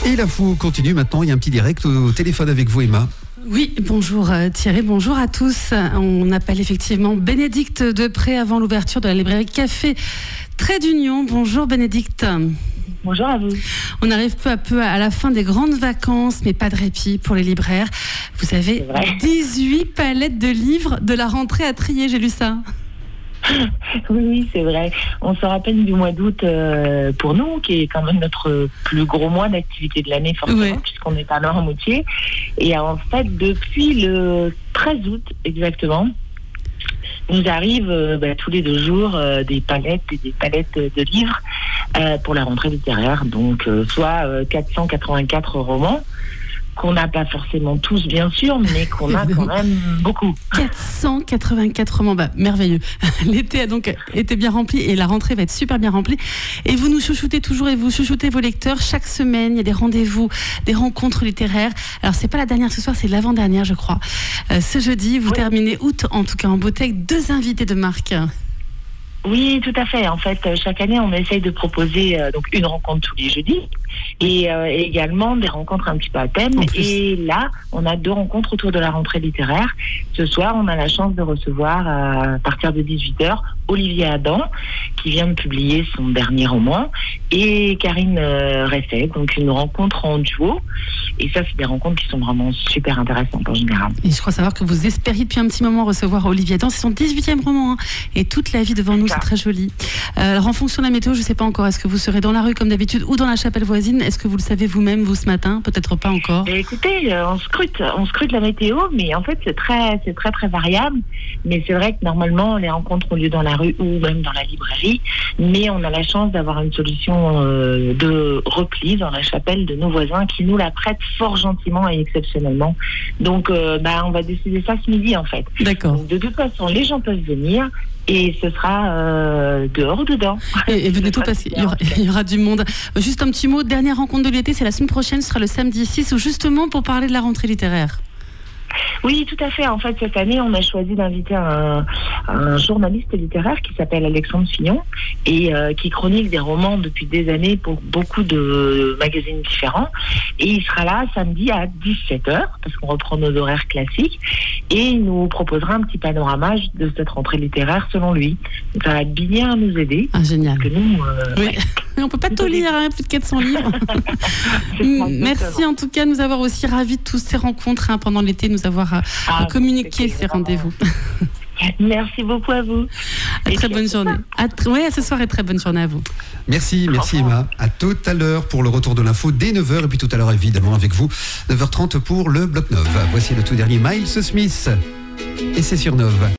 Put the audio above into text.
Et l'info continue maintenant, il y a un petit direct au téléphone avec vous, Emma. Oui, bonjour Thierry, bonjour à tous. On appelle effectivement Bénédicte Depré avant l'ouverture de la librairie Café Trait d'Union. Bonjour Bénédicte. Bonjour à vous. On arrive peu à peu à la fin des grandes vacances, mais pas de répit pour les libraires. Vous avez 18 palettes de livres de la rentrée à trier, j'ai lu ça. Oui, c'est vrai. On se rappelle du mois d'août pour nous, qui est quand même notre plus gros mois d'activité de l'année, forcément, puisqu'on est à Noirmoutier. Et en fait, depuis le 13 août, exactement, nous arrivent tous les 2 jours des palettes et des palettes de livres pour la rentrée littéraire. Donc, soit 484 romans, qu'on n'a pas forcément tous, bien sûr, mais qu'on a quand même beaucoup. 484 romans, merveilleux. L'été a donc été bien rempli et la rentrée va être super bien remplie. Et vous nous chouchoutez toujours et vous chouchoutez vos lecteurs. Chaque semaine, il y a des rendez-vous, des rencontres littéraires. Alors, c'est pas la dernière ce soir, c'est l'avant-dernière, je crois. Ce jeudi, vous terminez août, en tout cas en beauté, avec 2 invités de marque. Oui, tout à fait. En fait, chaque année, on essaye de proposer donc une rencontre tous les jeudis et également des rencontres un petit peu à thème. Et là, on a 2 rencontres autour de la rentrée littéraire. Ce soir, on a la chance de recevoir à partir de 18h Olivier Adam, qui vient de publier son dernier roman, et Karine Resset, donc une rencontre en duo. Et ça, c'est des rencontres qui sont vraiment super intéressantes en général. Et je crois savoir que vous espériez depuis un petit moment recevoir Olivier Adam. C'est son 18e roman, et toute la vie devant nous, c'est très joli. Alors, en fonction de la météo, je ne sais pas encore, est-ce que vous serez dans la rue comme d'habitude ou dans la chapelle voisine? Est-ce que vous le savez vous-même, vous, ce matin? Peut-être pas encore. Écoutez, on scrute la météo, mais en fait, c'est très variable. Mais c'est vrai que normalement, les rencontres ont lieu dans la rue ou même dans la librairie. Mais on a la chance d'avoir une solution de repli dans la chapelle de nos voisins qui nous la prêtent fort gentiment et exceptionnellement. Donc, on va décider ça ce midi, en fait. D'accord. Donc, de toute façon, les gens peuvent venir. Et ce sera dehors ou dedans. Et venez tout passer, il y aura du monde. Juste un petit mot, dernière rencontre de l'été, c'est la semaine prochaine, ce sera le samedi 6, justement pour parler de la rentrée littéraire. Oui, tout à fait. En fait, cette année, on a choisi d'inviter un journaliste littéraire qui s'appelle Alexandre Fillon et qui chronique des romans depuis des années pour beaucoup de magazines différents. Et il sera là samedi à 17h, parce qu'on reprend nos horaires classiques, et il nous proposera un petit panorama de cette rentrée littéraire selon lui. Donc, ça va bien nous aider. Ah, génial. Parce que nous, on ne peut pas tout lire, plus de 400 livres. Merci en tout cas de nous avoir aussi ravis de toutes ces rencontres pendant l'été, nous avoir communiqué ces rendez-vous. Merci beaucoup à vous. Très bonne journée. À ce soir et très bonne journée à vous. Merci Emma. À tout à l'heure pour le retour de l'info dès 9h et puis tout à l'heure évidemment avec vous 9h30 pour le Bloc 9. Voici le tout dernier Miles Smith et c'est sur 9.